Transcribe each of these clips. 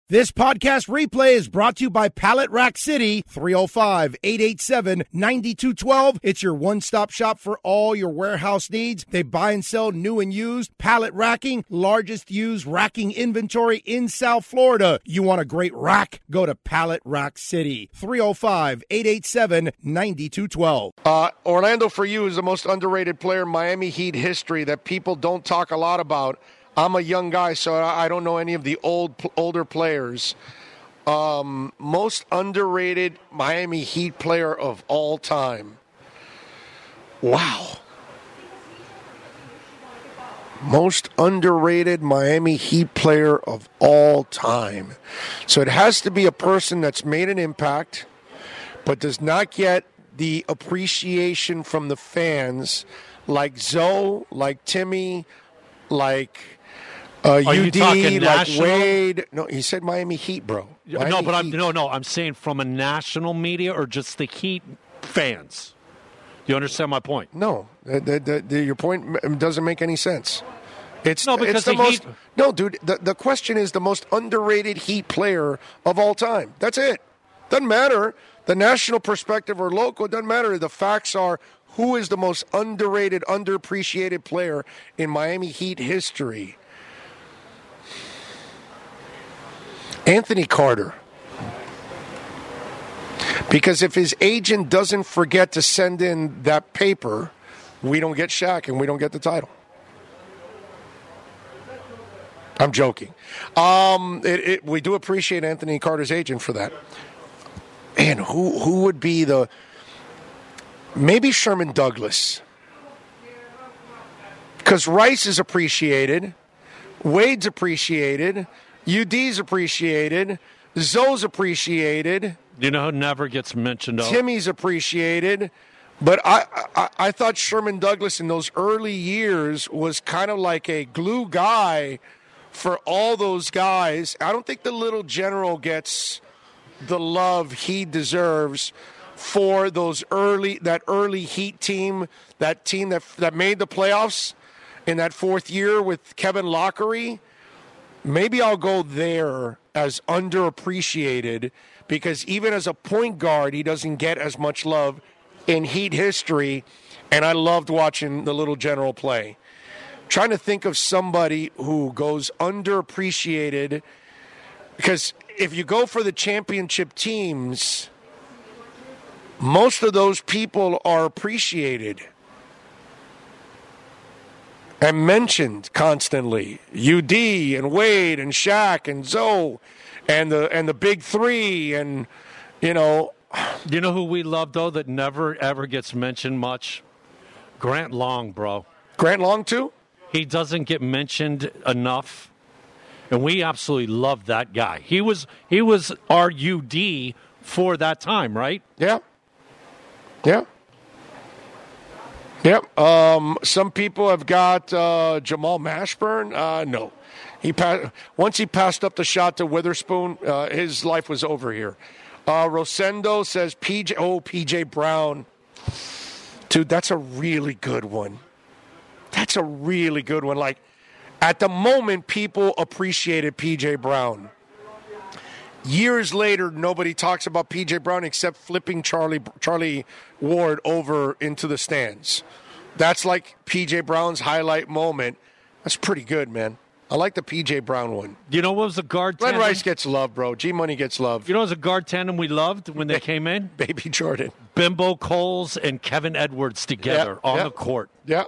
This podcast replay is brought to you by Pallet Rack City, 305-887-9212. It's your one-stop shop for all your warehouse needs. They buy and sell new and used pallet racking, largest used racking inventory in South Florida. You want a great rack? Go to Pallet Rack City, 305-887-9212. Orlando, for you, is the most underrated player in Miami Heat history that people don't talk a lot about. I'm a young guy, so I don't know any of the older players. Most underrated Miami Heat player of all time. Wow. Most underrated Miami Heat player of all time. So it has to be a person that's made an impact, but does not get the appreciation from the fans like Zoe, like Timmy, like... UD, like national? Wade. No, he said Miami Heat, bro. I'm saying from a national media or just the Heat fans. You understand my point? No, your point doesn't make any sense. No, dude. The question is the most underrated Heat player of all time. That's it. Doesn't matter the national perspective or local. It doesn't matter. The facts are who is the most underrated, underappreciated player in Miami Heat history. Anthony Carter. Because if his agent doesn't forget to send in that paper, we don't get Shaq and we don't get the title. I'm joking. We do appreciate Anthony Carter's agent for that. And who would be maybe Sherman Douglas. Because Rice is appreciated. Wade's appreciated. UD's appreciated. Zoe's appreciated. You know who never gets mentioned? Timmy's appreciated. But I thought Sherman Douglas in those early years was kind of like a glue guy for all those guys. I don't think the little general gets the love he deserves for that early Heat team, that team that made the playoffs in that fourth year with Kevin Lockery. Maybe I'll go there as underappreciated because even as a point guard, he doesn't get as much love in Heat history, and I loved watching the little general play. Trying to think of somebody who goes underappreciated because if you go for the championship teams, most of those people are appreciated and mentioned constantly. UD and Wade and Shaq and Zoe and the big three and, You know who we love, though, that never, ever gets mentioned much? Grant Long, bro. Grant Long, too? He doesn't get mentioned enough, and we absolutely love that guy. He was our UD for that time, right? Yeah. Some people have got Jamal Mashburn. No. Once he passed up the shot to Witherspoon, his life was over here. Rosendo says PJ Brown. Dude, that's a really good one. Like, at the moment, people appreciated PJ Brown. Years later, nobody talks about PJ Brown except flipping Charlie Ward over into the stands. That's like PJ Brown's highlight moment. That's pretty good, man. I like the PJ Brown one. You know what was a guard tandem? Glenn Rice gets love, bro. G-Money gets love. You know what was a guard tandem we loved when they came in? Baby Jordan. Bimbo Coles and Kevin Edwards together on the court. Yeah.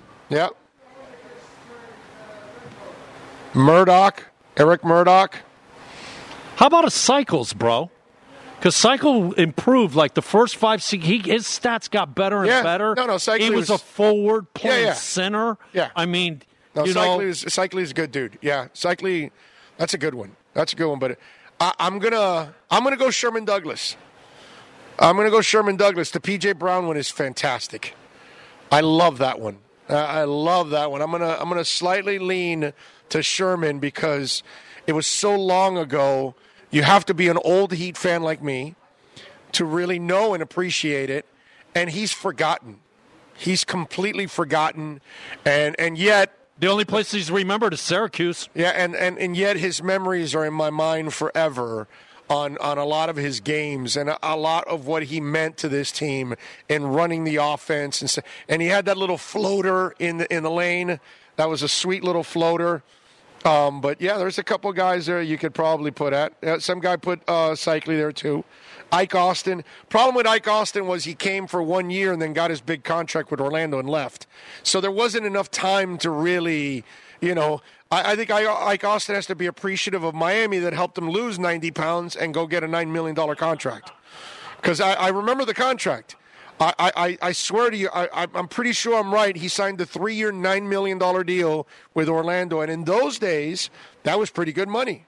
Eric Murdoch. How about a Cycles, bro? Because Cycle improved like the first 5 his stats got better and better. No, Cycle he was a forward playing center. Yeah. I mean, Cycle is a good dude. Yeah, Cycle, that's a good one. But I'm gonna go Sherman Douglas. The PJ Brown one is fantastic. I love that one. I'm gonna slightly lean to Sherman because it was so long ago. You have to be an old Heat fan like me to really know and appreciate it. And he's forgotten. He's completely forgotten. And yet The only place he's remembered is Syracuse. Yeah, and yet his memories are in my mind forever on a lot of his games and a lot of what he meant to this team in running the offense. And he had that little floater in the lane. That was a sweet little floater. But, yeah, there's a couple guys there you could probably put at. Some guy put Cycli there, too. Ike Austin. Problem with Ike Austin was he came for 1 year and then got his big contract with Orlando and left. So there wasn't enough time to really, I think Ike Austin has to be appreciative of Miami that helped him lose 90 pounds and go get a $9 million contract. Because I remember the contract. I swear to you, I'm pretty sure I'm right. He signed a 3-year, $9 million deal with Orlando. And in those days, that was pretty good money.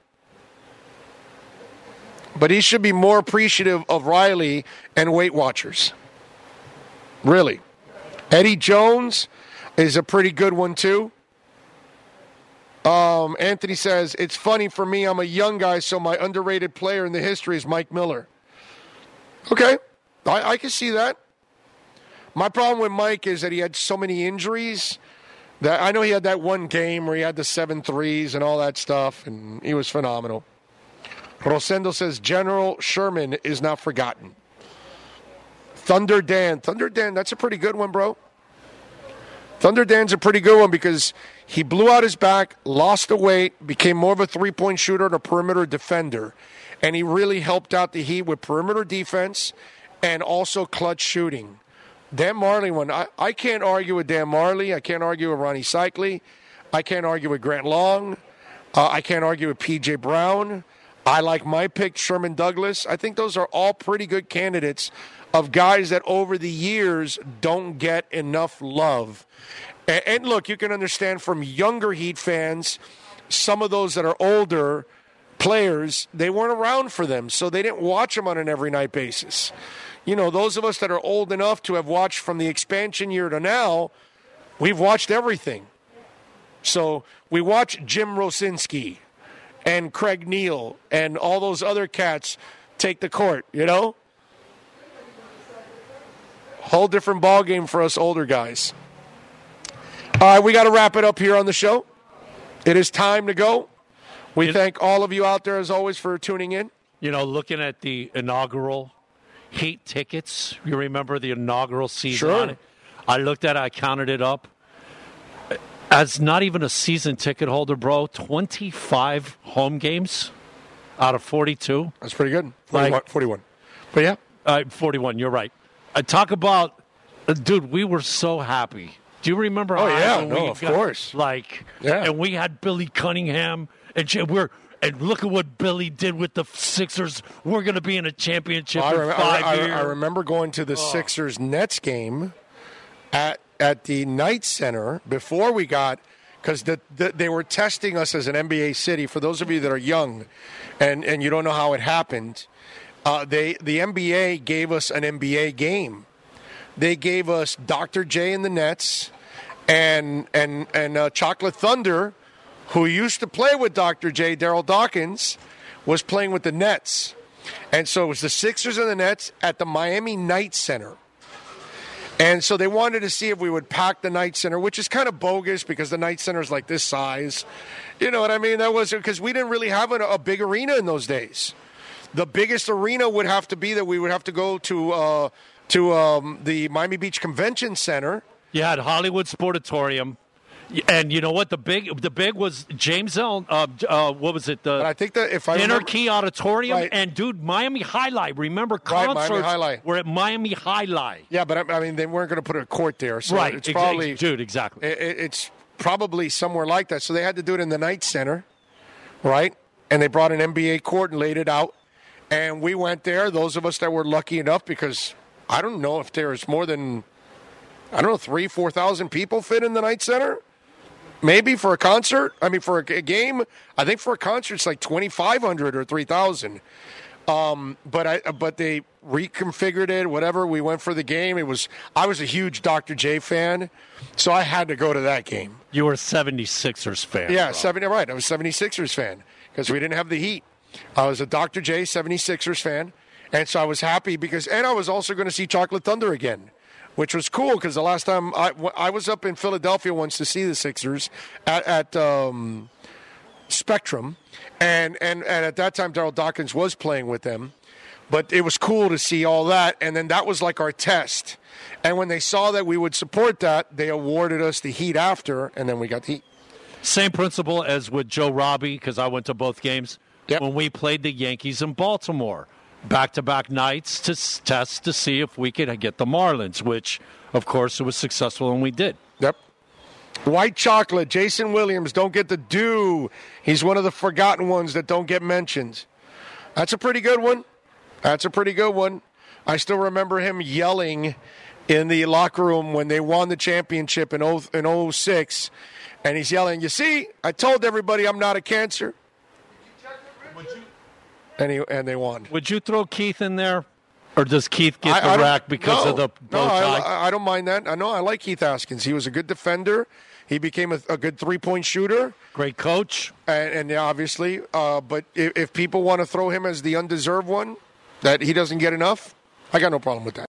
But he should be more appreciative of Riley and Weight Watchers. Really. Eddie Jones is a pretty good one, too. Anthony says, it's funny for me. I'm a young guy, so my underrated player in the history is Mike Miller. Okay. I can see that. My problem with Mike is that he had so many injuries. That I know he had that one game where he had the 7 threes and all that stuff, and he was phenomenal. Rosendo says, General Sherman is not forgotten. Thunder Dan, that's a pretty good one, bro. Thunder Dan's a pretty good one because he blew out his back, lost the weight, became more of a three-point shooter and a perimeter defender. And he really helped out the Heat with perimeter defense and also clutch shooting. Dan Marley one. I can't argue with Dan Marley. I can't argue with Ronnie Cycli. I can't argue with Grant Long. I can't argue with P.J. Brown. I like my pick, Sherman Douglas. I think those are all pretty good candidates of guys that over the years don't get enough love. And look, you can understand from younger Heat fans, some of those that are older players, they weren't around for them, so they didn't watch them on an every night basis. Those of us that are old enough to have watched from the expansion year to now, we've watched everything. So we watch Jim Rosinski and Craig Neal and all those other cats take the court, Whole different ball game for us older guys. All right, we got to wrap it up here on the show. It is time to go. We thank all of you out there, as always, for tuning in. Looking at the inaugural Heat tickets, you remember the inaugural season Sure. on it? I looked at it, I counted it up. As not even a season ticket holder, bro, 25 home games out of 42. That's pretty good. 41. But yeah. 41, you're right. Talk about, dude, we were so happy. Do you remember? Oh, yeah. when No, of course. And we had Billy Cunningham, and look at what Billy did with the Sixers. We're going to be in a championship in 5 years. I remember going to the Sixers-Nets game at the Knight Center before we got, because they were testing us as an NBA city. For those of you that are young and you don't know how it happened, the NBA gave us an NBA game. They gave us Dr. J and the Nets and Chocolate Thunder, who used to play with Dr. J, Daryl Dawkins, was playing with the Nets. And so it was the Sixers and the Nets at the Miami Knight Center. And so they wanted to see if we would pack the Knight Center, which is kind of bogus because the Knight Center is like this size. You know what I mean? That was because we didn't really have a big arena in those days. The biggest arena would have to be that we would have to go to the Miami Beach Convention Center. You had Hollywood Sportatorium. And you know what? The big was James L. What was it? But I think that if I Dinner remember, Key Auditorium. Right. And dude, Miami High Light. Remember Right, concerts Miami High Light. were at Miami High Light. Yeah, but I mean, they weren't going to put a court there, so Right. it's probably Dude, exactly. It's probably somewhere like that. So they had to do it in the Knight Center, right? And they brought an NBA court and laid it out, and we went there. Those of us that were lucky enough, because I don't know if there's more than 3,000-4,000 people fit in the Knight Center. Maybe for a concert. I mean, for a game, I think for a concert it's like 2,500 or 3,000. But they reconfigured it. Whatever. We went for the game. I was a huge Dr. J fan, so I had to go to that game. You were a 76ers fan. Yeah, bro. right. I was a 76ers fan because we didn't have the Heat. I was a Dr. J 76ers fan, and so I was happy and I was also going to see Chocolate Thunder again. which was cool because the last time I was up in Philadelphia once to see the Sixers at Spectrum, and at that time Darryl Dawkins was playing with them. But it was cool to see all that, and then that was like our test. And when they saw that we would support that, they awarded us the heat after, and then we got the heat. Same principle as with Joe Robbie, because I went to both games. Yep. When we played the Yankees in Baltimore, back-to-back nights to test to see if we could get the Marlins, which, of course, it was successful, and we did. Yep. White chocolate, Jason Williams, don't get the due. He's one of the forgotten ones that don't get mentioned. That's a pretty good one. That's a pretty good one. I still remember him yelling in the locker room when they won the championship in 06, and he's yelling, "You see, I told everybody I'm not a cancer." And they won. Would you throw Keith in there? Or does Keith get the rack because of the bow tie? I don't mind that. I like Keith Haskins. He was a good defender. He became a good three-point shooter. Great coach. And obviously, but if people want to throw him as the undeserved one, that he doesn't get enough, I got no problem with that.